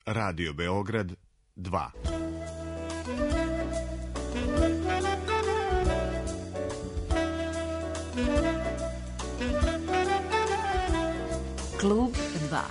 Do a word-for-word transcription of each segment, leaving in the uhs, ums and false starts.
Radio Beograd dva. Klub dva.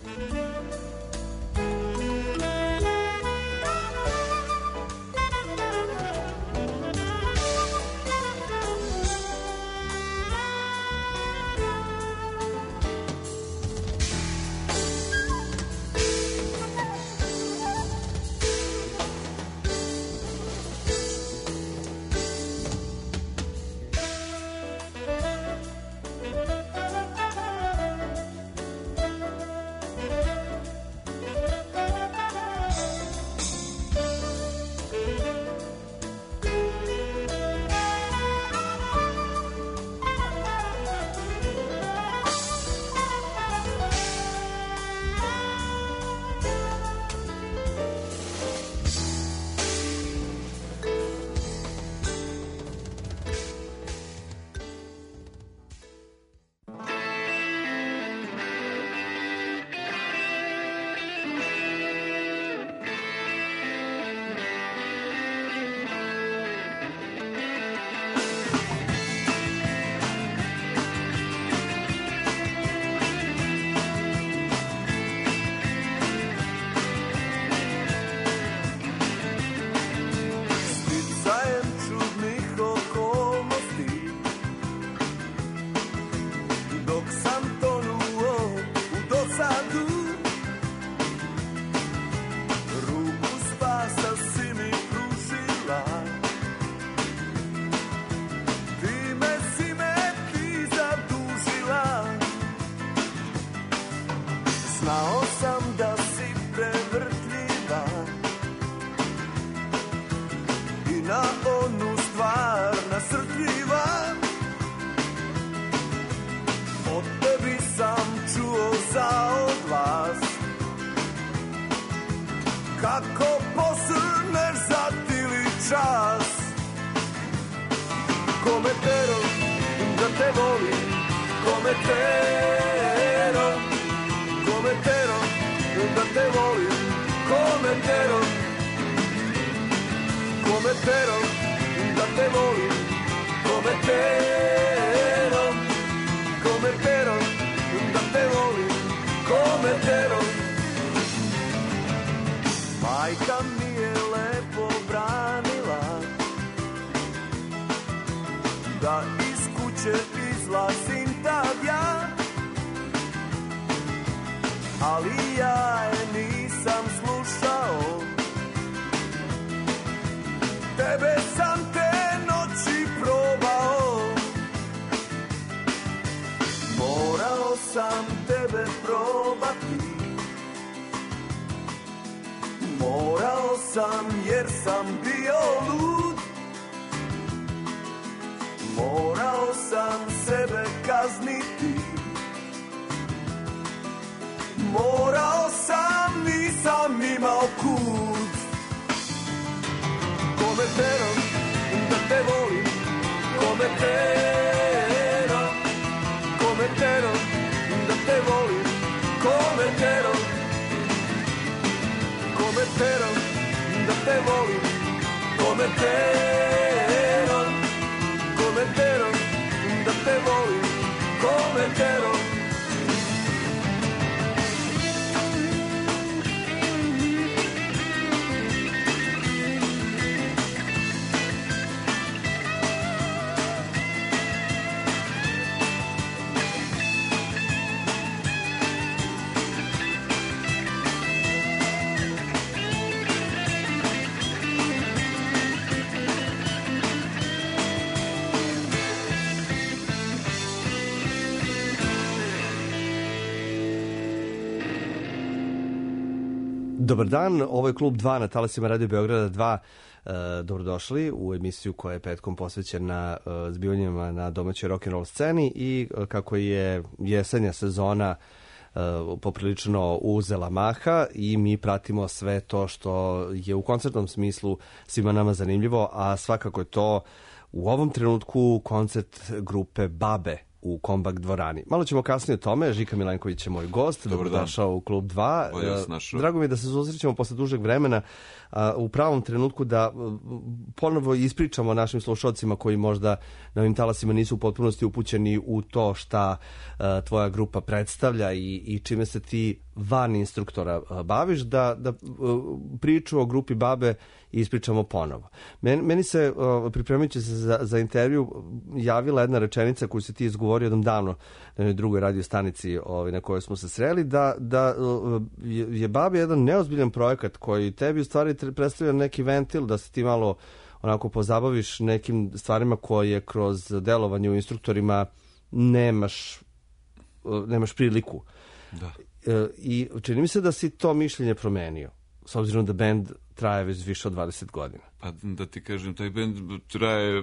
Dobar dan, ovo je Klub dva na talasima Radio Beograda dva. E, dobrodošli u emisiju koja je petkom posvećena e, zbivanjima na domaćoj rock'n'roll sceni i e, kako je jesenja sezona e, poprilično uzela maha i mi pratimo sve to što je u koncertnom smislu svima nama zanimljivo, a svakako je to u ovom trenutku koncert grupe Babe u Kombak dvorani. Malo ćemo kasnije o tome. Žika Milenković je moj gost. Dobrodošao u Klub dva. Drago mi je da se susrećemo posle dužeg vremena a, u pravom trenutku da ponovo ispričamo našim slušalcima koji možda na ovim talasima nisu u potpunosti upućeni u to šta a, tvoja grupa predstavlja i, i čime se ti van instruktora a, baviš, da, da a, priču o grupi Babe ispričamo ponovo. Men, meni se, a, pripremajući se za, za intervju, javila jedna rečenica koju se ti izgovorio jednom davno na jednoj drugoj radio stanici ovaj, na kojoj smo se sreli, da, da je, je Babe jedan neozbiljan projekat koji tebi u stvari predstavlja neki ventil da se ti malo onako pozabaviš nekim stvarima koje kroz delovanje u instruktorima nemaš, nemaš priliku. Da. I čini mi se da si to mišljenje promenio, s obzirom da bend traje već više od dvadeset godina. Pa da ti kažem, taj bend traje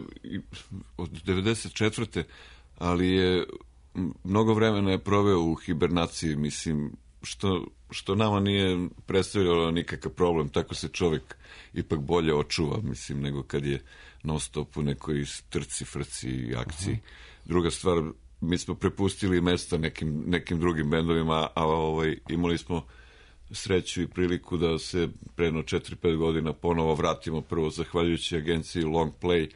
od devedeset četvrte ali je mnogo vremena je proveo u hibernaciji, mislim, što, što nama nije predstavljalo nikakav problem, tako se čovjek ipak bolje očuva, mislim, nego kad je non stop u nekoj trci, frci i akciji. Uh-huh. Druga stvar, mi smo prepustili mesta nekim, nekim drugim bendovima, a ovaj, imali smo sreću i priliku da se predno četiri pet godina ponovo vratimo, prvo zahvaljujući agenciji Long Play,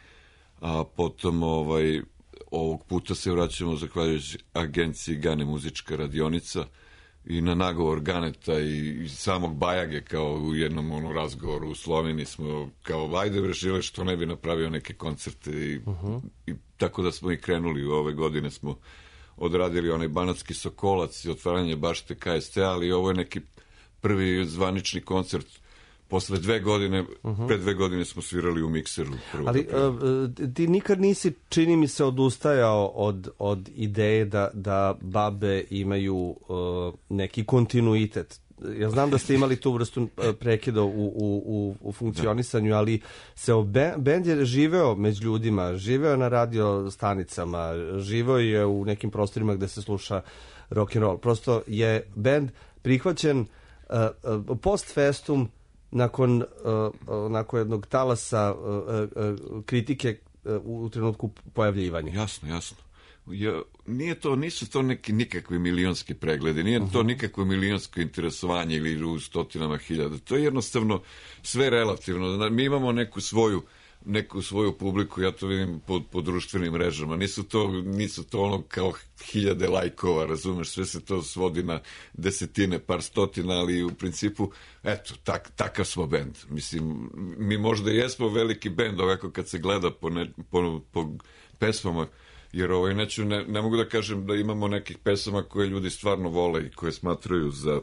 a potom ovaj, ovog puta se vraćamo zahvaljujući agenciji Gane muzička radionica i na nagovor Ganeta i, i samog Bajage, kao u jednom ono, razgovoru u Sloveniji smo kao ajde vrešile što ne bi napravio neke koncerte i, uh-huh. i tako da smo i krenuli u ove godine smo odradili onaj Banatski Sokolac i otvaranje bašte K S T, ali ovo je neki prvi zvanični koncert posle dve godine, uh-huh. pre dve godine smo svirali u Mikseru. Ali uh, ti nikad nisi, čini mi se, odustajao od, od ideje da, da Babe imaju uh, neki kontinuitet. Ja znam da ste imali tu vrstu prekida u, u, u, u funkcionisanju, ali se bend je živeo među ljudima, živeo na radio stanicama, živeo je u nekim prostorima gde se sluša rock and roll. Prosto je bend prihvaćen uh, uh, post festum nakon, uh, nakon jednog talasa uh, uh, kritike uh, u trenutku pojavljivanja. Jasno, jasno. Ja, nije to, nisu to neki nikakvi milionski pregledi, nije uh-huh. to nikakvo milionsko interesovanje ili u stotinama hiljada. To je jednostavno sve relativno. Mi imamo neku svoju neku svoju publiku, ja to vidim po, po društvenim mrežama. Nisu to, nisu to ono kao hiljade lajkova, razumeš, sve se to svodi na desetine, par stotina, ali u principu, eto, tak, takav smo bend. Mislim, mi možda jesmo veliki bend, ovako kad se gleda po, ne, po, po pesmama, jer ovaj, neću, ne, ne mogu da kažem da imamo nekih pesama koje ljudi stvarno vole i koje smatraju za,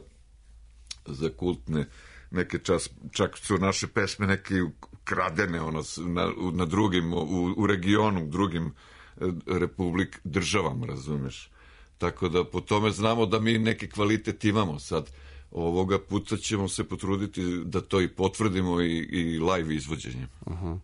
za kultne. Neke čas, čak su naše pesme neke kradene ono, na, na drugim, u, u regionu, drugim republik, državama, razumeš. Tako da po tome znamo da mi neki kvalitet imamo. Sad, ovoga puta ćemo se potruditi da to i potvrdimo i, i live izvođenjem. Uh-huh.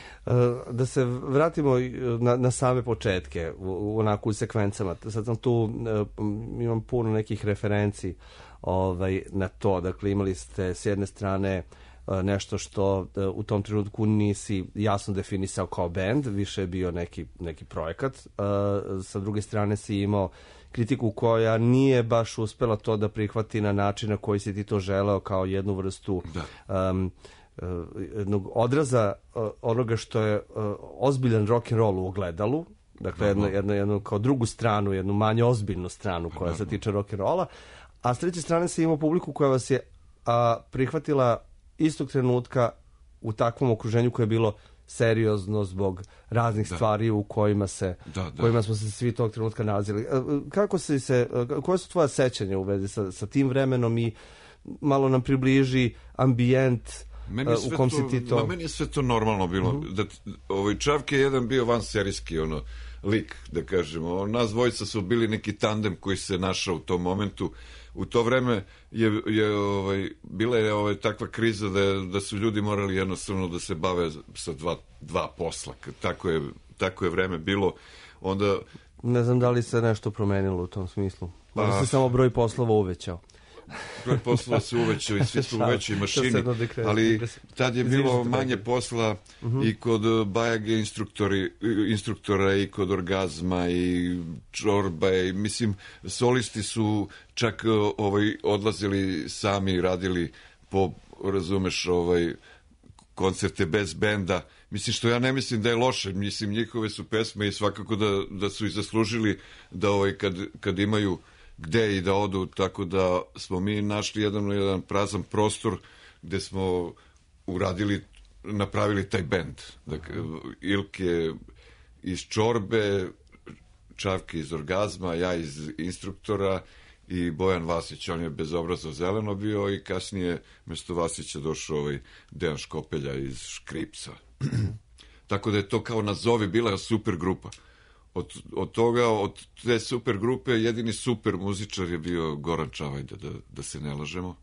Da se vratimo na, na same početke, u, onako u sekvencama. Sad sam tu, imam puno nekih referenci ovaj, na to. Dakle, imali ste s jedne strane nešto što u tom trenutku nisi jasno definisao kao band, više je bio neki, neki projekat. Sa druge strane si imao kritiku koja nije baš uspela to da prihvati na način na koji si ti to želeo, kao jednu vrstu um, jednog odraza onoga što je ozbiljan rock and roll u ogledalu. Dakle, jednu, jednu, jednu kao drugu stranu, jednu manje ozbiljnu stranu koja se tiče rock and rolla. A s treće strane se imao publiku koja vas je a, prihvatila istog trenutka u takvom okruženju koje je bilo seriozno zbog raznih da. stvari u kojima se da, da. kojima smo se svi tog trenutka nalazili. Kako se se koje su tvoja sećanja u vezi sa, sa tim vremenom i malo nam približi ambijent u kom si ti to... Ma meni je sve to normalno bilo. Uh-huh. Da, ovaj Čavke je jedan bio vanserijski ono, lik, da kažemo. Nas dvojica su bili neki tandem koji se našao u tom momentu. U to vreme je, je ovaj, bila je ovaj, takva kriza da, je, da su ljudi morali jednostavno da se bave sa dva, dva posla. Tako je, tako je vreme bilo. Onda... Ne znam da li se nešto promenilo u tom smislu. Možda se samo broj poslova uvećao. posla se uvećao i svi su u većoj mašini, dekre, ali dekre, tad je bilo manje posla uh-huh. i kod Bajage instruktori, instruktora i kod Orgazma i Čorba i mislim solisti su čak ovaj, odlazili sami, radili po, razumeš, ovaj, koncerte bez benda. Mislim, što ja ne mislim da je loše, mislim, njihove su pesme i svakako da, da su i zaslužili da ovaj, kad, kad imaju gde i da odu, tako da smo mi našli jedan, jedan prazan prostor gde smo uradili, napravili taj bend. Dakle, Ilke iz Čorbe, Čavke iz Orgazma, ja iz Instruktora i Bojan Vasić, on je bezobrazno zeleno bio i kasnije mesto Vasića došao ovaj Dejan Škopelja iz Škripsa. Tako da je to kao nazovi bila super grupa. Od, od toga, od te super grupe, jedini super muzičar je bio Goran Čavajda, da, da se ne lažemo.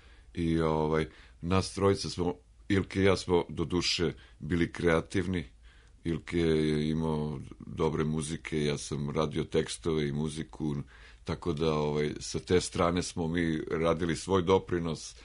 I ovaj, nas trojica smo, Ilke i ja smo do duše bili kreativni. Ilke je imao dobre muzike, ja sam radio tekstove i muziku, tako da ovaj, sa te strane smo mi radili svoj doprinos.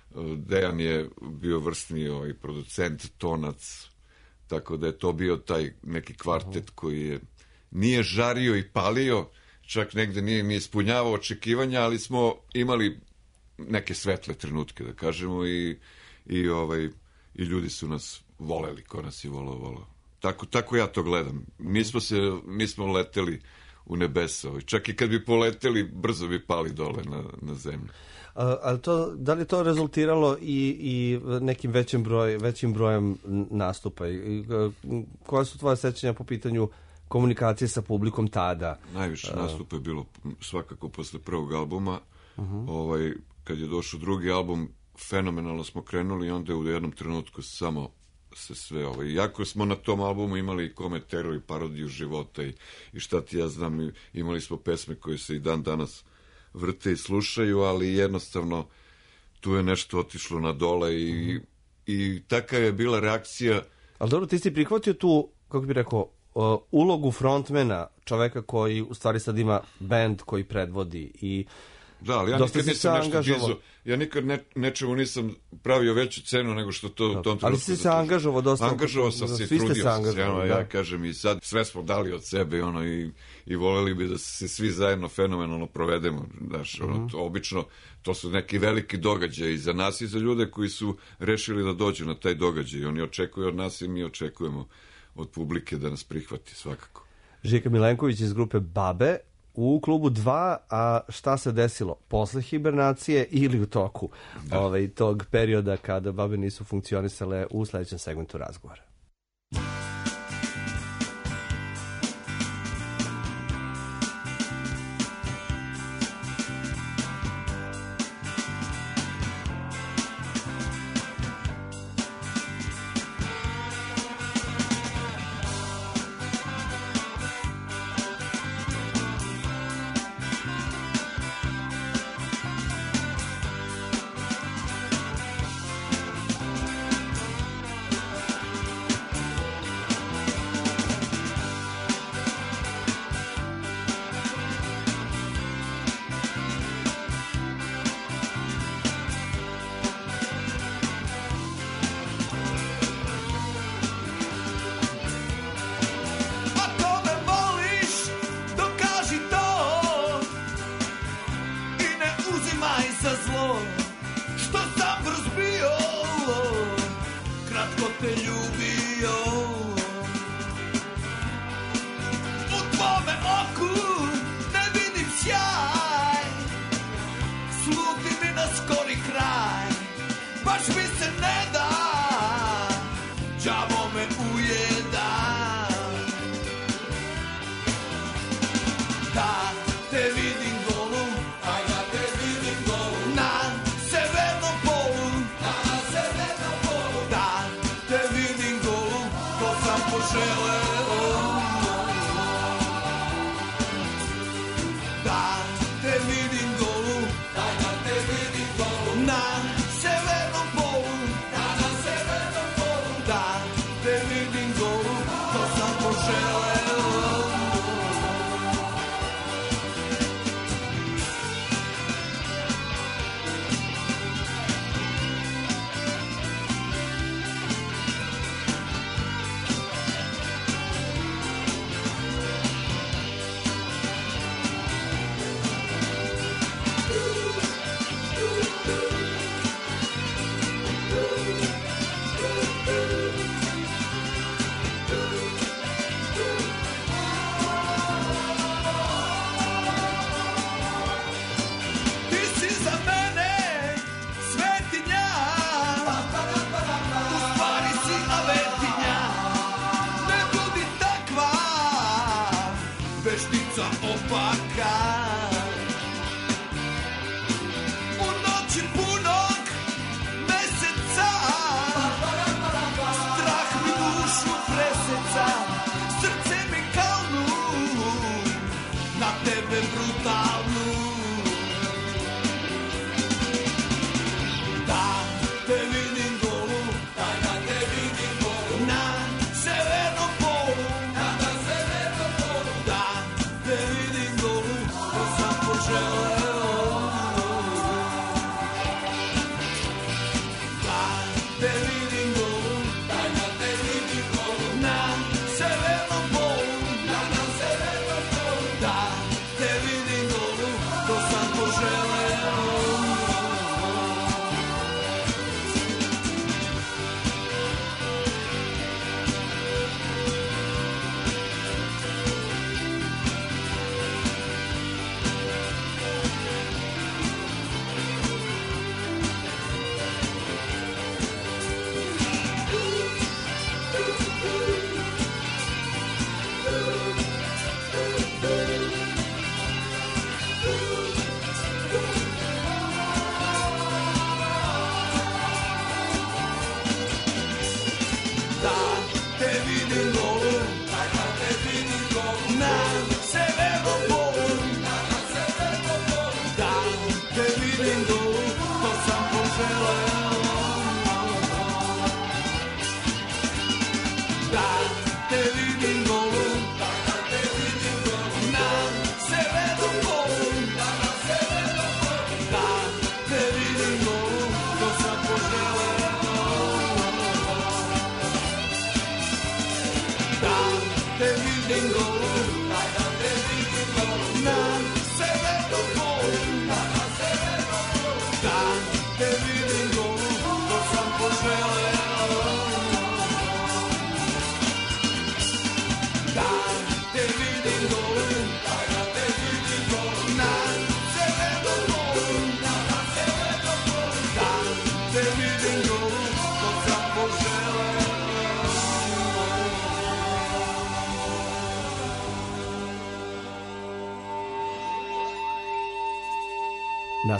Dejan je bio vrstni ovaj, producent, tonac, tako da je to bio taj neki kvartet koji je nije žario i palio, čak negde nije ni ispunjavao očekivanja, ali smo imali neke svetle trenutke, da kažemo, i, i, ovaj, i ljudi su nas voleli, ko nas je volao, volao. Tako, tako ja to gledam. Nismo, se, nismo leteli u nebesa, ovaj. Čak i kad bi poleteli, brzo bi pali dole na, na zemlju. A, ali to, da li to rezultiralo i, i nekim većim, broj, većim brojem nastupa? I, koja su tvoje sećanja po pitanju komunikacije sa publikom tada? Najviše nastupa je bilo svakako posle prvog albuma. Uh-huh. Ovaj, kad je došao drugi album, fenomenalno smo krenuli i onda je u jednom trenutku samo se sve ovaj. Iako smo na tom albumu imali i komentariju i parodiju života i, i šta ti ja znam, imali smo pesme koje se i dan danas vrte i slušaju, ali jednostavno tu je nešto otišlo na dole i, uh-huh. i taka je bila reakcija. Ali dobro, ti si prihvatio tu, kako bi rekao, Uh, ulogu frontmena, čoveka koji u stvari sad ima band koji predvodi i da, ali ja nikad nisam nešto dizo, ja nikad ne, nečemu nisam pravio veću cenu nego što to u tom trenutku. Ali si se angažovao dosta. Angažovao sam se i trudio sam se, ono, ja kažem i sad sve smo dali od sebe ono, i, i voleli bi da se svi zajedno fenomenalno provedemo. Znaš, ono, uh-huh. to, obično to su neki veliki događaji za nas i za ljude koji su rešili da dođu na taj događaj. Oni očekuju od nas i mi očekujemo od publike da nas prihvati svakako. Žika Milenković iz grupe Babe u klubu dva, a šta se desilo posle hibernacije ili u toku ovaj, tog perioda kada Babe nisu funkcionisale u sledećem segmentu razgovora.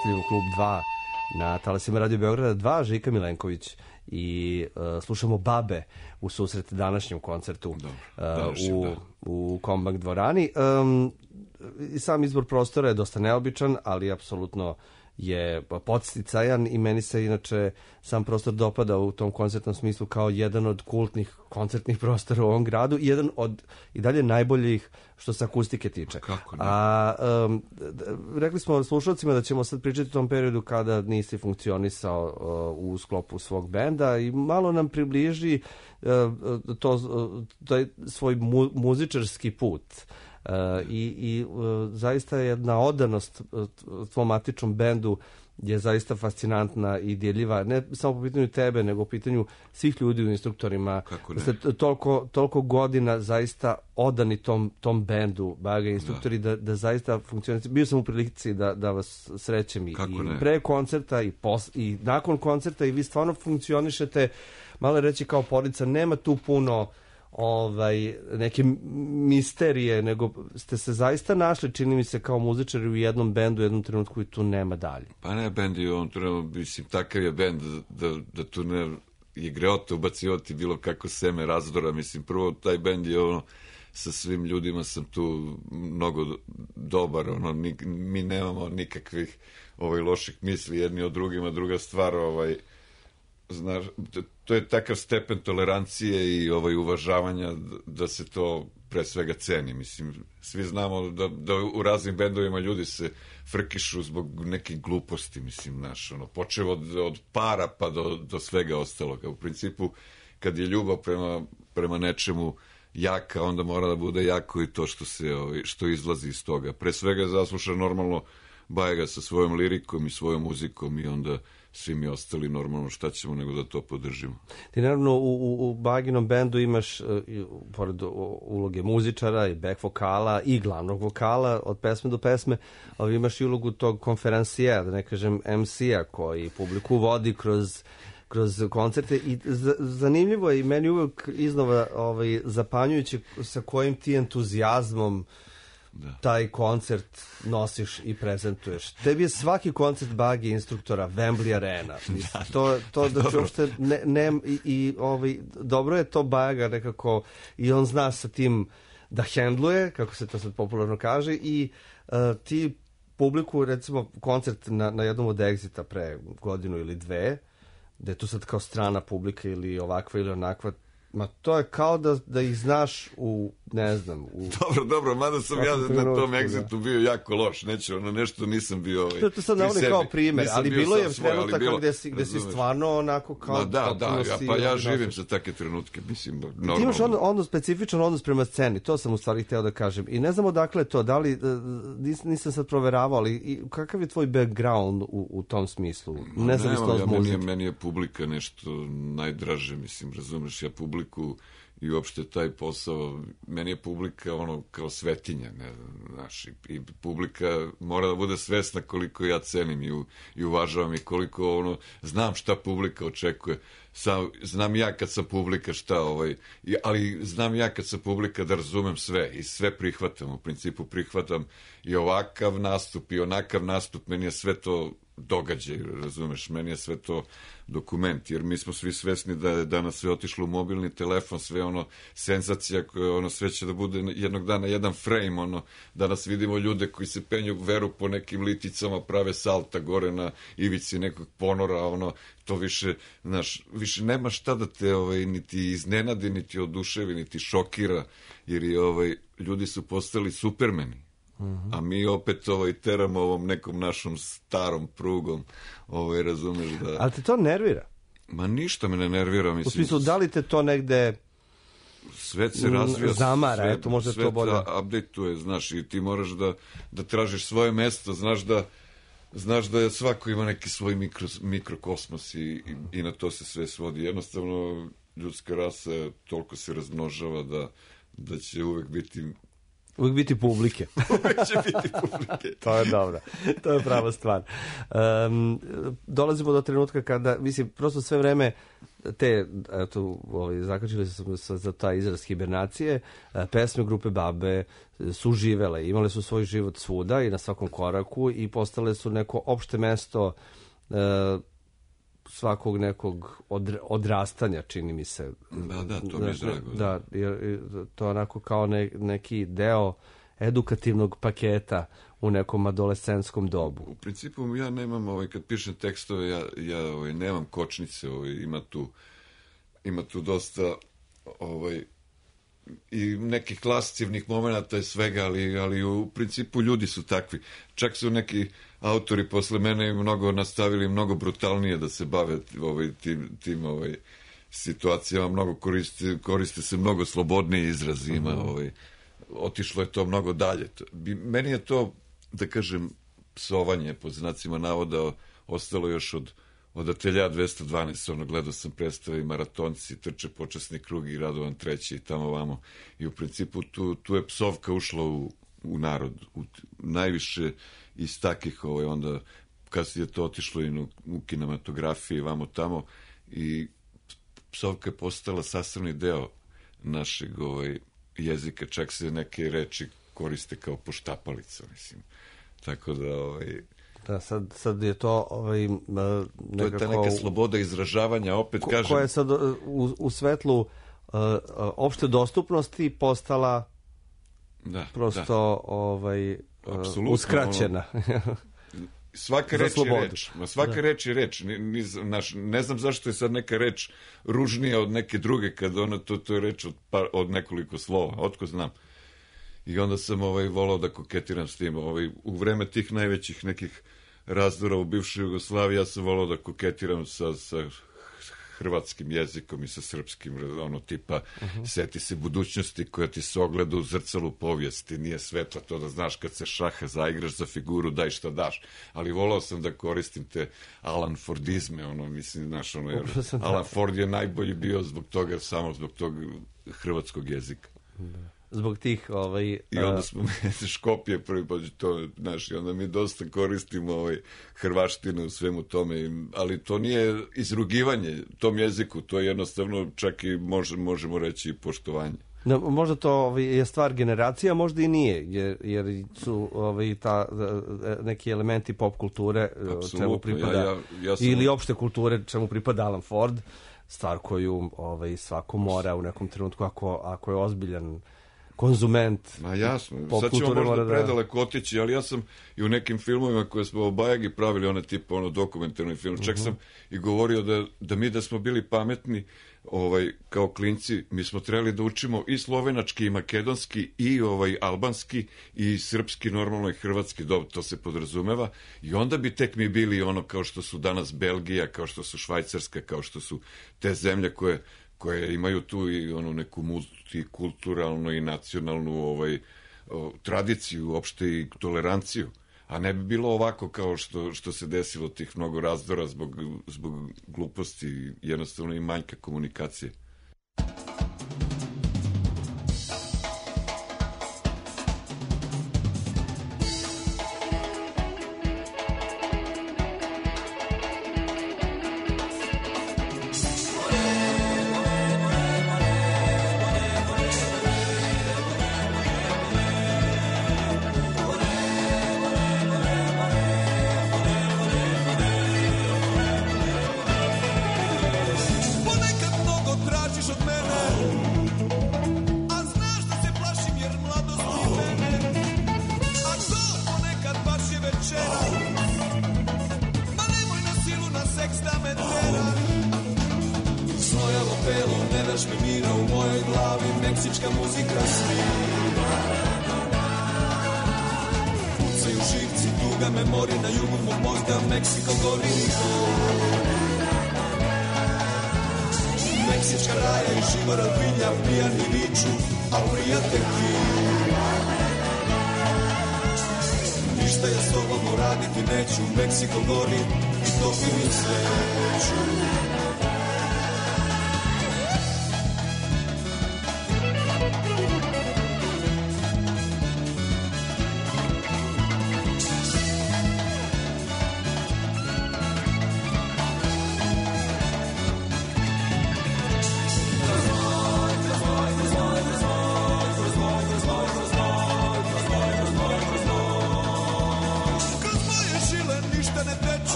nastavljamo klub dva na talasima Radio Beograda dva, Žika Milenković i uh, slušamo Babe u susret današnjem koncertu uh, u, u Kombank dvorani. Um, i sam izbor prostora je dosta neobičan, ali apsolutno je podsticajan i meni se inače sam prostor dopada u tom koncertnom smislu kao jedan od kultnih koncertnih prostora u ovom gradu i jedan od i dalje najboljih što se akustike tiče. Kako ne? A um, rekli smo slušalcima da ćemo sad pričati o tom periodu kada nisi funkcionisao uh, u sklopu svog benda i malo nam približi uh, to, uh, taj svoj mu, muzičarski put. Uh, i, i uh, zaista jedna odanost uh, tvom matičnom bendu je zaista fascinantna i djeljiva, ne samo po pitanju tebe, nego po pitanju svih ljudi u instruktorima. Da ste toliko, toliko godina zaista odani tom, tom bendu, baga instruktori, da, da, da zaista funkcionira. Bio sam u prilici da, da vas srećem i, i pre koncerta i, pos, i nakon koncerta i vi stvarno funkcionišete, malo reći kao porodica, nema tu puno ovaj, neke misterije, nego ste se zaista našli, čini mi se, kao muzičari u jednom bendu u jednom trenutku i tu nema dalje. Pa ne, bend je on treba, mislim, takav je bend da, da, da tu ne je greota ubacivati bilo kako seme razdora, mislim, prvo taj bend je ono, sa svim ljudima sam tu mnogo dobar, ono, ni, mi nemamo nikakvih ovaj, loših misli jedni od drugima, druga stvar, ovaj, znaš, to je takav stepen tolerancije i ovaj uvažavanja da se to pre svega ceni. Mislim, svi znamo da, da u raznim bendovima ljudi se frkišu zbog nekih gluposti, mislim, znaš, ono, počeo od, od para pa do, do svega ostaloga. U principu, kad je ljubav prema, prema nečemu jaka, onda mora da bude jako i to što se, ovaj, što izlazi iz toga. Pre svega zasluša normalno Bajega sa svojom lirikom i svojom muzikom i onda svi mi ostali normalno šta ćemo nego da to podržimo. Ti naravno u, u, u Baginom bendu imaš uh, pored uloge muzičara i back vokala i glavnog vokala od pesme do pesme, ali imaš i ulogu tog konferencijera, da ne kažem em si-a koji publiku vodi kroz kroz koncerte i z- zanimljivo je i meni uvek iznova ovaj, zapanjujuće sa kojim ti entuzijazmom da. Taj koncert nosiš i prezentuješ. Tebi je svaki koncert Bagi instruktora Wembley Arena. Da, to, to da će uopšte ne, ne, i, i ovaj, dobro je to Baga nekako i on zna sa tim da hendluje, kako se to sad popularno kaže, i uh, ti publiku, recimo koncert na, na jednom od Exita pre godinu ili dve, da je tu sad kao strana publika ili ovakva ili onakva, ma to je kao da, da ih znaš u, ne znam... U... Dobro, dobro, mada sam ja na tom Exitu bio jako loš, neću, ono nešto nisam bio... Ovaj, to, to sad navodi kao primjer, ali bilo je trenutaka gde si, gde si stvarno onako kao... Ma da, da, ja, pa ja živim za takve trenutke, mislim, normalno. Ti imaš ono, ono specifičan odnos prema sceni, to sam u stvari hteo da kažem. I ne znam odakle to, da li, nis, nisam sad proveravao, ali i, kakav je tvoj background u, u tom smislu? Ne znam isto od muzike. Meni je publika nešto najdraže, mislim, razumeš, ja publiku i uopšte taj posao, meni je publika ono kao svetinja, ne znam, znaš, i, i publika mora da bude svesna koliko ja cenim i, u, i uvažavam i koliko ono, znam šta publika očekuje. Sam, znam ja kad sam publika šta, ovaj, i, ali znam ja kad sam publika da razumem sve i sve prihvatam, u principu prihvatam i ovakav nastup i onakav nastup, meni je sve to događaj, razumeš, meni je sve to dokument, jer mi smo svi svesni da je danas sve otišlo u mobilni telefon, sve ono, senzacija koja, ono, sve će da bude jednog dana jedan frame, ono, danas vidimo ljude koji se penju veru po nekim liticama, prave salta gore na ivici nekog ponora, ono, to više, znaš, više nema šta da te, ovaj, niti iznenadi, niti oduševi, niti šokira, jer je, ovaj, ljudi su postali supermeni. Uh-huh. A mi opet ovaj, teramo ovom nekom našom starom prugom, ovaj, razumeš da... Ali te to nervira? Ma ništa me ne nervira, mislim... U smislu, da li te to negde... Svet se razvija... Zamara, svet, eto, možda svet to bolje... update-uje, znaš, i ti moraš da, da tražiš svoje mesto, znaš da... Znaš da svako ima neki svoj mikro, mikrokosmos i, i, i na to se sve svodi. Jednostavno, ljudska rasa toliko se razmnožava da, da će uvek biti Uvijek biti publike. Uvijek će biti publike. To je dobro. To je prava stvar. Um, dolazimo do trenutka kada, mislim, prosto sve vreme te, eto, ovaj, zakačili smo se za taj izraz hibernacije, pesme grupe Babe su živele, imale su svoj život svuda i na svakom koraku i postale su neko opšte mesto uh, svakog nekog od, odrastanja, čini mi se. Da, da, to mi je drago. Da, jer to je onako kao ne, neki deo edukativnog paketa u nekom adolescentskom dobu. U principu ja nemam, ovaj, kad pišem tekstove, ja, ja ovaj, nemam kočnice, ovaj, ima tu ima tu dosta ovaj, i nekih lascivnih momenata i svega, ali, ali u principu ljudi su takvi. Čak su neki autori posle mene mnogo nastavili, mnogo brutalnije da se bave ovaj, tim, tim ovaj, situacijama, mnogo koriste, koriste se mnogo slobodnije izrazima, mm-hmm. ovaj, otišlo je to mnogo dalje. Meni je to, da kažem, psovanje pod znacima navoda ostalo još od od Atelja dvesta dvanaest, ono, gledao sam predstave i Maratonci, Trče počasni krug i Radovan treći i tamo vamo. I u principu tu, tu je psovka ušla u, u narod. U, najviše iz takih, ovaj, onda kasnije je to otišlo i u, u kinematografiji, vamo tamo, i psovka je postala sastavni deo našeg ovaj, jezika, čak se neke reči koriste kao poštapalica, mislim. Tako da, ovaj... Da, sad, sad je to ovaj, nekako... To je ta neka sloboda izražavanja, opet ko, kažem... Koja je sad u, u svetlu uh, opšte dostupnosti postala da, prosto da. Ovaj, uh, uskraćena. Ono, svaka reč je reč. Svaka da. reč je reč. Ni, ni, naš, ne znam zašto je sad neka reč ružnija od neke druge, kada ona, to, to je reč od, par, od nekoliko slova. Otko znam. I onda sam ovaj, volao da koketiram s tim. Ovaj, u vreme tih najvećih nekih razdora u bivšoj Jugoslaviji ja sam volao da koketiram sa, sa hrvatskim jezikom i sa srpskim, ono tipa uh-huh. seti se budućnosti koja ti se ogleda u zrcalu povijesti, nije svetla to da znaš kad se šaha zaigraš za figuru, daj šta daš. Ali volao sam da koristim te Alan Fordizme, ono, mislim, znaš, ono, jer Alan Ford je najbolji bio zbog toga, samo zbog tog hrvatskog jezika. Da. Zbog tih, ovaj... I onda smo mi Škopje prvi put to, znaš, i onda mi dosta koristimo ovaj, hrvaštinu u svemu tome, ali to nije izrugivanje tom jeziku, to je jednostavno čak i može, možemo reći poštovanje. No, možda to ovaj, je stvar generacija, možda i nije, jer, jer su ovaj, ta, neki elementi pop kulture čemu pripada, ja, ja, ja sam... ili opšte kulture čemu pripada Alan Ford, stvar koju ovaj, svako mora u nekom trenutku, ako, ako je ozbiljan konzument. Ma jasno, sad ćemo možda predaleko otići, ali ja sam i u nekim filmovima koje smo o Bajagi pravili, one tipa ono dokumentarni film, čak uh-huh. sam i govorio da, da mi da smo bili pametni ovaj, kao klinci, mi smo trebali da učimo i slovenački i makedonski i ovaj albanski i srpski, normalno i hrvatski, dobro, to se podrazumeva, i onda bi tek mi bili ono kao što su danas Belgija, kao što su Švajcarska, kao što su te zemlje koje koje imaju tu i onu neku multikulturalnu i nacionalnu ovaj, o, tradiciju, uopšte i toleranciju. A ne bi bilo ovako kao što, što se desilo tih mnogo razdora zbog, zbog gluposti, jednostavno i manjka komunikacije.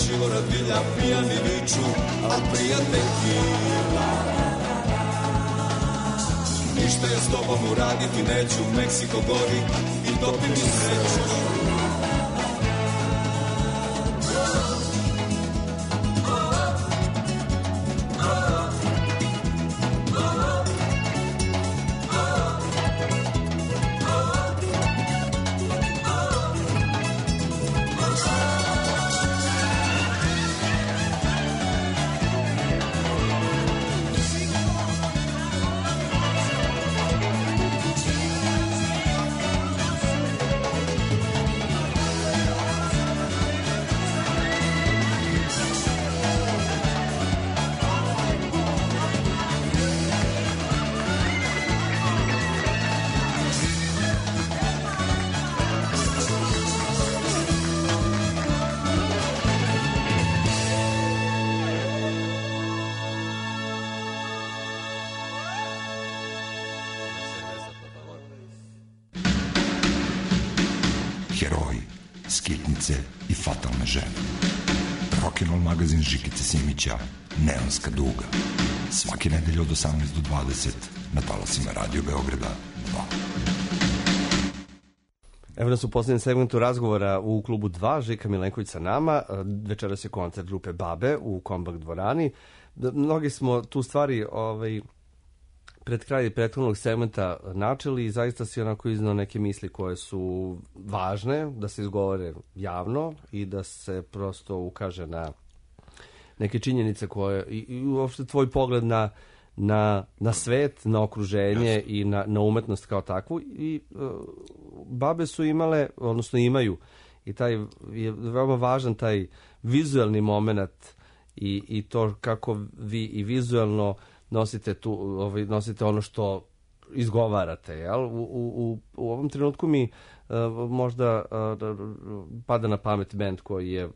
Živorad Vilja, pijani viču, a prijateljki ništa ja s tobom uraditi neću, Meksiko gori i topi mi sreću. Heroji, skitnice i fatalne žene. Rock'n'roll magazin Žikice Simića, Neonska duga. Svake nedelje od osamnaest do dvadeset na talasima Radio Beograda dva. Evo nas u posljednjem segmentu razgovora u klubu dva, Žika Milenković sa nama. Večeras je koncert grupe Babe u Kombak dvorani. Mnogi smo tu stvari ovaj, pred kraj prethodnog segmenta načeli i zaista si onako iznao neke misli koje su važne da se izgovore javno i da se prosto ukaže na neke činjenice koje i, i uopšte tvoj pogled na, na, na svet, na okruženje yes. i na, na umetnost kao takvu. I uh, Babe su imale, odnosno imaju, i taj je veoma važan taj vizuelni moment i, i to kako vi i vizuelno nosite tu, ovaj, nosite ono što izgovarate, jel? U, u, u ovom trenutku mi uh, možda uh, pada na pamet bend koji je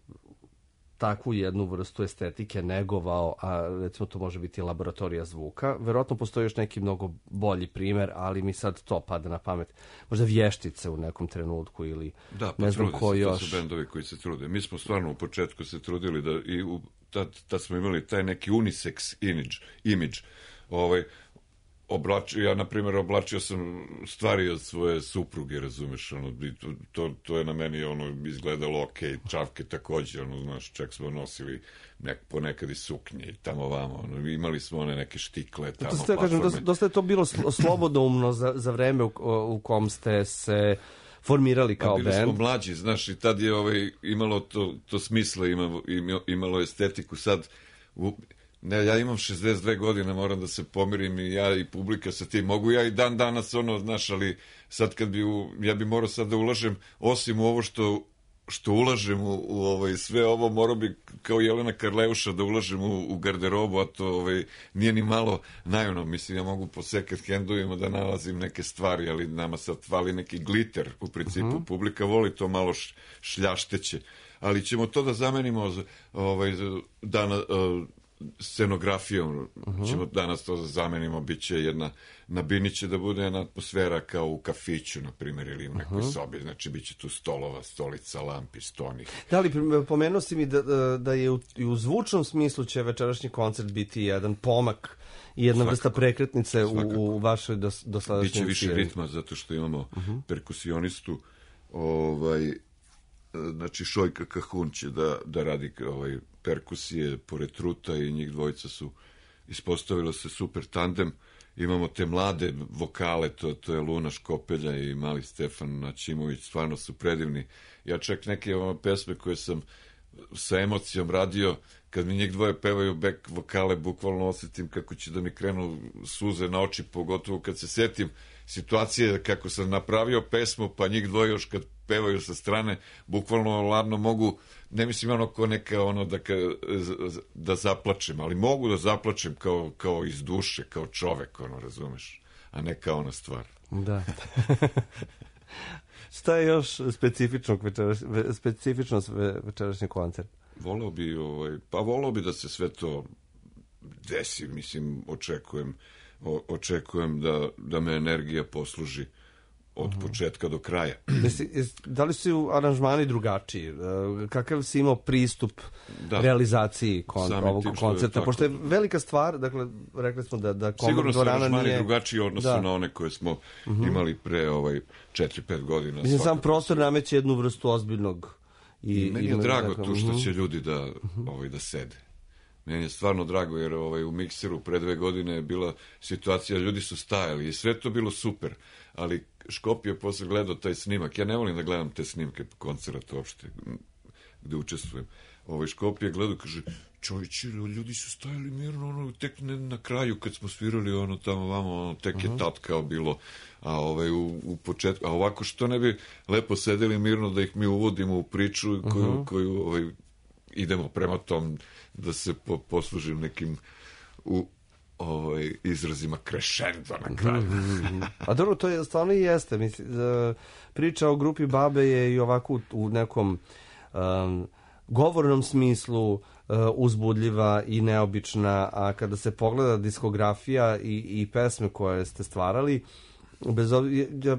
takvu jednu vrstu estetike negovao, a recimo to može biti Laboratorija zvuka. Verovatno postoji još neki mnogo bolji primer, ali mi sad to pada na pamet. Možda Vještice u nekom trenutku ili da, pa ne znam ko se, još. To su bendovi koji se trude. Mi smo stvarno u početku se trudili da i u, tad, tad smo imali taj neki unisex image, image ovaj, oblačio, ja na primjer oblačio sam stvari od svoje supruge, razumeš, ono, to, to, to je na meni ono, izgledalo ok, čavke takođe, ono, znaš, čak smo nosili nek, ponekad i suknje i tamo vamo, ono, imali smo one neke štikle tamo, to ste, kažem, dosta, dosta je to bilo slobodno za, za vreme u, u kom ste se formirali kao band. Bili smo mlađi, znaš, i tad je ovaj, imalo to, to smisla, imalo, imalo estetiku, sad u, ne, ja imam šezdeset dve godine, moram da se pomirim i ja i publika sa tim. Mogu ja i dan danas ono, znaš, ali sad kad bi, u, ja bi morao sad da ulažem, osim u ovo što, što ulažem u, u ovaj, sve ovo, morao bi kao Jelena Karleuša da ulažem u, u garderobu, a to ovaj, nije ni malo naivno. Mislim, ja mogu po second handovima da nalazim neke stvari, ali nama sad fali neki gliter, u principu. Uh-huh. Publika voli to malo š, šljašteće. Ali ćemo to da zamenimo ovaj, dana, scenografijom, uh-huh. ćemo danas to zamenimo, bit će jedna, na bini će da bude jedna atmosfera kao u kafiću, na primjer, ili u nekoj uh-huh. sobi, znači bit će tu stolova, stolica, lampi, stonih. Da li, pomenuo si mi da, da je u, i u zvučnom smislu će večerašnji koncert biti jedan pomak i jedna Svakako. vrsta prekretnice u, u vašoj dos, dosadašnjoj Biće više svijetu. Ritma, zato što imamo uh-huh. perkusionistu, ovaj, znači Šojka Kahun će da, da radi ovaj, perkusije pored Truta i njih dvojica su ispostavilo se super tandem. Imamo te mlade vokale, to, to je Luna Škopelja i Mali Stefan Načimović, stvarno su predivni. Ja čak neke ove pesme koje sam sa emocijom radio, kad mi njih dvoje pevaju back vokale, bukvalno osjetim kako će da mi krenu suze na oči, pogotovo kad se setim situacije kako sam napravio pesmu, pa njih dvoje još kad pevaju sa strane, bukvalno ladno mogu, ne mislim ono ko neka ono da, ka, da zaplačem, ali mogu da zaplačem kao, kao iz duše, kao čovek, ono, razumeš, a ne kao ona stvar. Da. Šta je još specifičnog večeraš, specifičnost večerašnjeg koncerta? Voleo bi, ovaj, pa voleo bi da se sve to desi, mislim, očekujem, o, očekujem da, da me energija posluži od početka do kraja. Jesi, jes, da li su aranžmani drugačiji? Kakav si imao pristup da. realizaciji kon, ovog koncerta? Je pošto je velika stvar, dakle, rekli smo da, da sigurno su aranžmani nije... drugačiji odnosu da. na one koje smo uh-huh. imali pre ovaj, četiri pet godina. Mislim, sam prostor nameće jednu vrstu ozbiljnog... I, meni je drago dakle, tu što uh-huh. će ljudi da, uh-huh. ovaj, da sede. Meni je stvarno drago, jer ovaj, u mikseru pre dve godine je bila situacija, ljudi su stajali i sve to bilo super, ali Škop je posle gledao taj snimak. Ja ne volim da gledam te snimke koncerta uopšte, gde učestvujem. Ovaj, Škop je gledao, kaže, čovječe, ljudi su stajali mirno, ono, tek ne, na kraju kad smo svirali, ono, tamo, vamo, ono, tek uh-huh. je tat kao bilo, a ovaj, u, u početku, a ovako što ne bi lepo sedeli mirno da ih mi uvodimo u priču koju, uh-huh. koju ovaj, idemo prema tom da se po, poslužim nekim u ovaj, izrazima crescendo na kraju. A dobro, to je, stvarno i jeste. Mislim, priča o grupi Babe je i ovako u, u nekom um, govornom smislu uh, uzbudljiva i neobična, a kada se pogleda diskografija i, i pesme koje ste stvarali, bez ovdje, ja,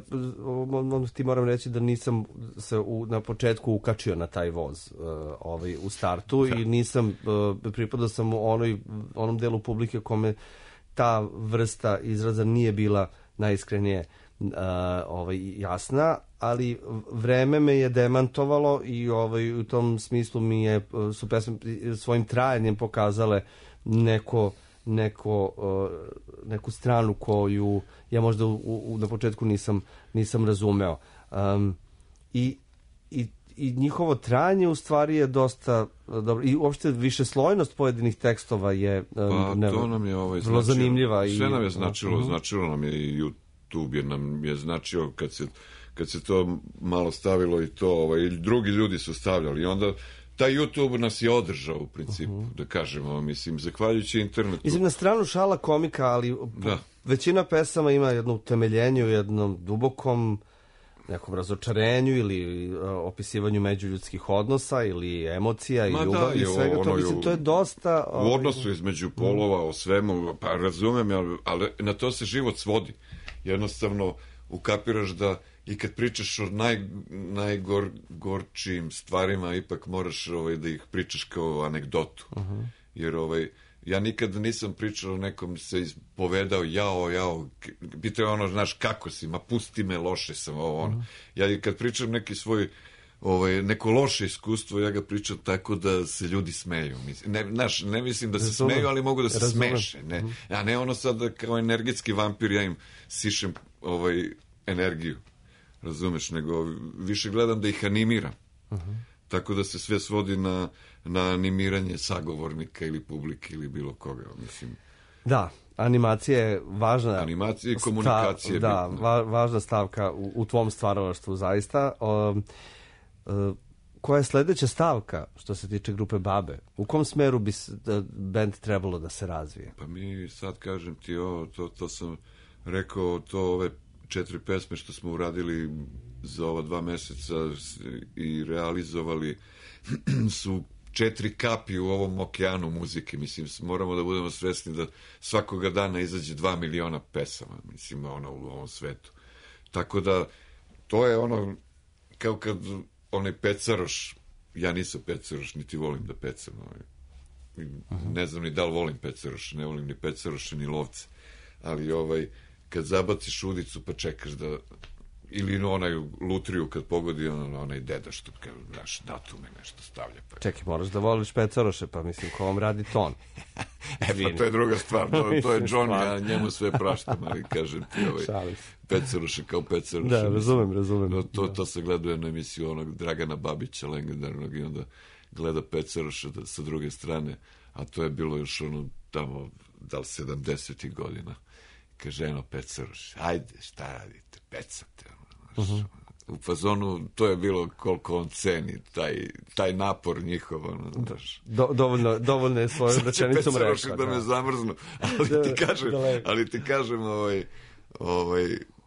ja, ti moram reći da nisam se u, na početku ukačio na taj voz uh, ovaj, u startu i nisam, uh, pripadao sam u onoj, onom delu publike kome ta vrsta izraza nije bila najiskrenije uh, ovaj, jasna, ali vreme me je demantovalo i ovaj, u tom smislu mi je, su pesme svojim trajanjem pokazale neko neko, uh, neku stranu koju ja možda u, u, na početku nisam, nisam razumeo. Um, i, i, I njihovo trajanje u stvari je dosta dobro. I uopšte višeslojnost pojedinih tekstova je um, pa, ne, to nam je ovaj, vrlo značilo, zanimljiva. Sve i, nam je značilo, uh-huh. značilo nam je i YouTube je nam je značio kad se, kad se to malo stavilo i to, ovaj, i drugi ljudi su stavljali i onda taj YouTube nas je održao u principu, uh-huh. da kažemo, mislim, zahvaljujući internetu. Mislim, na stranu šala komika, ali da. većina pesama ima jedno utemeljenje u jednom dubokom nekom razočarenju ili uh, opisivanju međuljudskih odnosa ili emocija Ma i ljubavi i svega to. Mislim, to je dosta... U ovaj, odnosu između polova, o svemu, pa razumem, ali, ali na to se život svodi. Jednostavno, ukapiraš da i kad pričaš o naj, najgorčijim stvarima, ipak moraš ovaj, da ih pričaš kao anegdotu. Uh-huh. Jer ovaj, ja nikad nisam pričao o nekom, se ispovedao, jao, jao, pitao ono, znaš, kako si, ma pusti me, loše sam, ovo, ono. Uh-huh. Ja i kad pričam neki svoj, ovaj, neko loše iskustvo, ja ga pričam tako da se ljudi smeju. Ne, znaš, ne mislim da se Razumem. smeju, ali mogu da se Razumem. smeše. Ne? Uh-huh. A ne ono sad da kao energetski vampir ja im sišem ovaj, energiju. Razumeš, nego više gledam da ih animiram. Uh-huh. Tako da se sve svodi na, na animiranje sagovornika ili publike ili bilo koga, mislim. Da, animacija je važna. Animacija i komunikacija je da, va, važna stavka u, u tvom stvaralaštvu, zaista. O, o, koja je sledeća stavka što se tiče grupe Babe? U kom smeru bi band trebalo da se razvije? Pa mi sad kažem ti ovo, to, to sam rekao, to ove četiri pesme što smo uradili za ova dva meseca i realizovali su četiri kapi u ovom okeanu muzike. Mislim, moramo da budemo svesni da svakoga dana izađe dva miliona pesama, mislim, ono, u ovom svetu. Tako da, to je ono, kao kad onaj pecaroš, ja nisam pecaroš, niti volim da pecam. Ne znam ni da li volim pecaroše, ne volim ni pecaroše, ni lovce. Ali, ovaj, kad zabaciš udicu pa čekaš da, ili onaj lutriju kad pogodi on, onaj deda što kaže, znaš, datume nešto stavlja. Pa. Čekaj, moraš da voliš pecaroše, pa mislim, ko vam radi ton? E, pa to je druga stvar, to, to je John, ja njemu sve praštam, ali kažem ti, ovaj, pecaroše kao pecaroše. Da, razumem, razumem. No, to, to se gleda u jednu emisiju onog Dragana Babića, legendarnog, i onda gleda pecaroše da, sa druge strane, a to je bilo još ono tamo, da li sedamdesetih godina. Kaže, eno, pecaroš, ajde, šta radite, pecate. Uh-huh. U fazonu, to je bilo koliko on ceni, taj, taj napor njihov. Ono, Do, dovoljno, dovoljno je svojom rečenicom rekao. Da me zamrznu, ali ti kažem, ali ti kažem, ovaj, ovaj,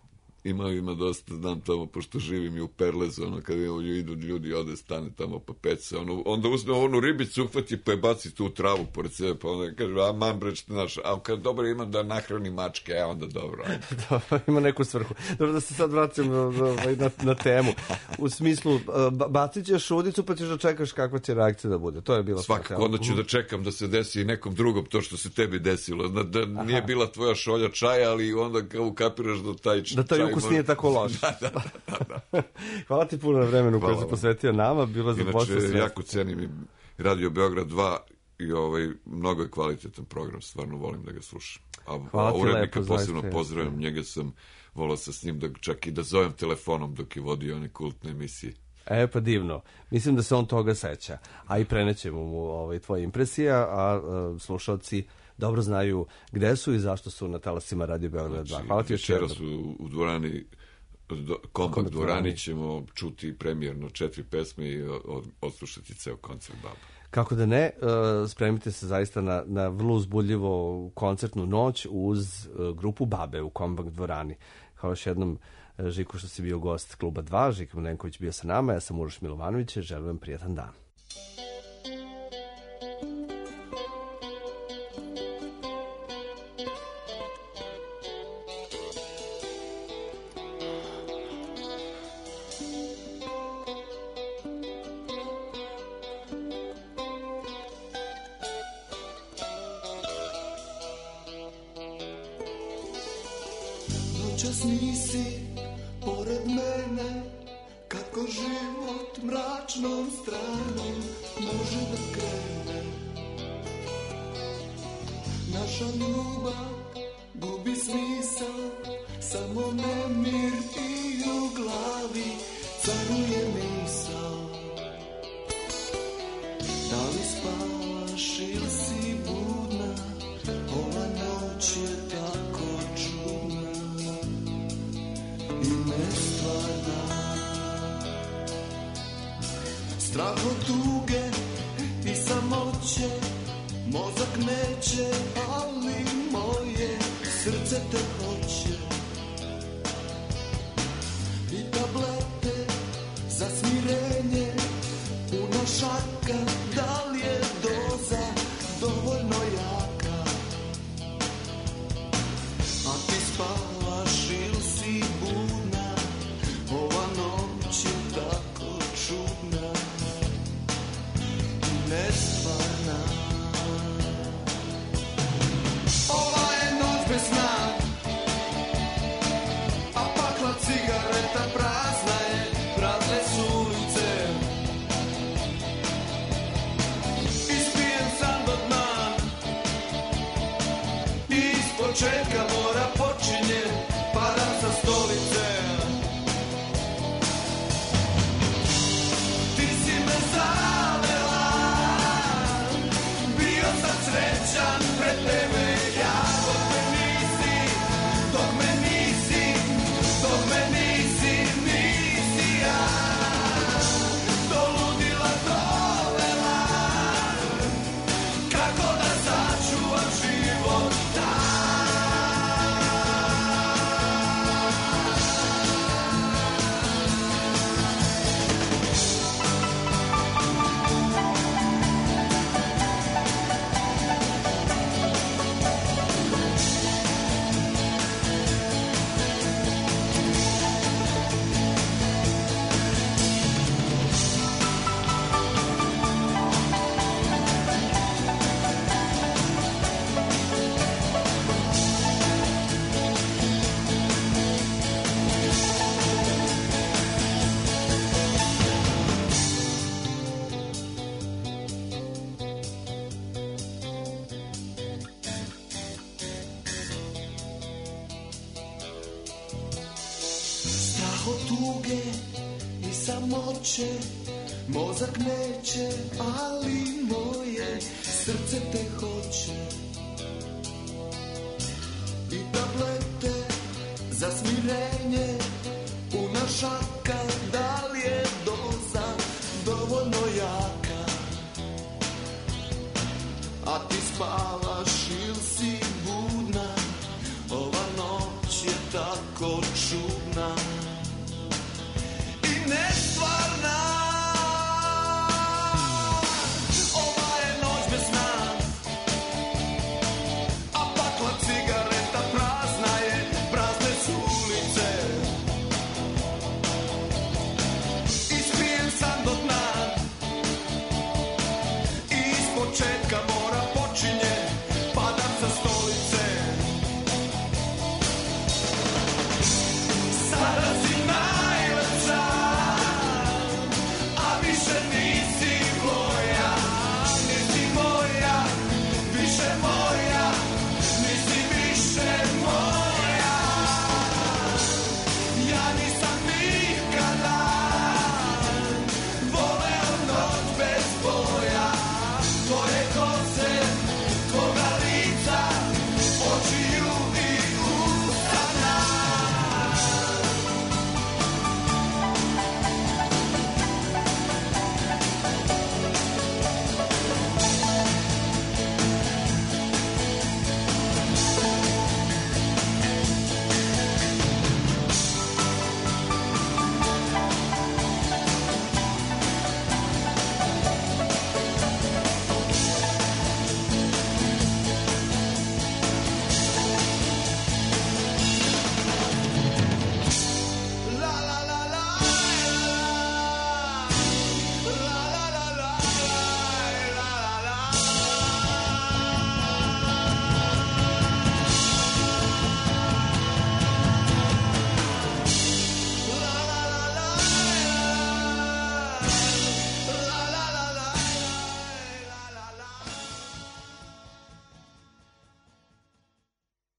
Ima, ima dosta, znam tamo, pošto živim i u Perlezu, ono, kad idu ljudi, ode, stane tamo pa peca, ono, onda uzme onu ribicu, uhvati pa je baci tu travu pored sebe, pa onda kaže, a man bre, što znaš, a kad dobro imam da nahrani mačke, a onda dobro. Dobro, ima neku svrhu. Dobro, da se sad vratim na, na temu. U smislu, bacit ćeš šudicu pa ćeš da čekaš kakva će reakcija da bude. To je bila svakako, onda ću da čekam da se desi i nekom drugom to što se tebi desilo. Da, da nije bila tvoja šolja čaja, ali onda kao ukapiraš da taj čaj... Da taj ukus može... nije tako loš. da, da, da, da. Hvala ti puno na vremenu koje se posvetio nama. Bilo za Inače, jako cenim i Radio Beograd dva i ovaj, mnogo je kvalitetan program, stvarno volim da ga slušam. A, a urednika posebno pozdravim, njega sam volao sa s njim da čak i da zovem telefonom dok je vodio one kultne emisije. E, pa divno. Mislim da se on toga seća. A i prenećemo mu ovaj, tvoje impresije, a, a slušalci dobro znaju gde su i zašto su na talasima Radio Beograd dva. Hvala ti još jednom. Večeras u, u dvorani, Kompakt dvorani ćemo čuti premijerno četiri pesme i odslušati ceo koncert Baba. Kako da ne, spremite se zaista na, na vrlo uzbudljivo koncertnu noć uz grupu Babe u Kompakt dvorani. Hvala još jednom, Žiku, što si bio gost Kluba dva, Žika Mlenković bio sa nama, ja sam Uroš Milovanović, želim vam prijatan dan. Noćas nisi pored mene, kako život mračnom stranom može da krene. Naša ljubav gubi smisao, samo nemir i u glavi caruje misao. Da li spavaš ili si budna, ova noć je tako čudna i nestvarna. Strah od tuge i samoće, mozak neće, ali moje srce te hoće. I tablete za smirenje, puno šaka, da li je doza dovoljno jaka? A ti spavaš ili si budna, ova noć je tako čudna i nestvarna. Ova je noć bez sna, a pakla cigareta prazna je, prazne su ulice. Ispijem sam do dna i ispočetka mora počinje, padam sa stolice. Ti si me zavela, bio sam srećan pred tebe, ja dok me nisi, dok me nisi, dok me nisi, nisi ja do ludila dovela. Kako da sačuvam život od tuge i samoće, mozak neće, ali moje srce te hoće. I tablete za smirenje,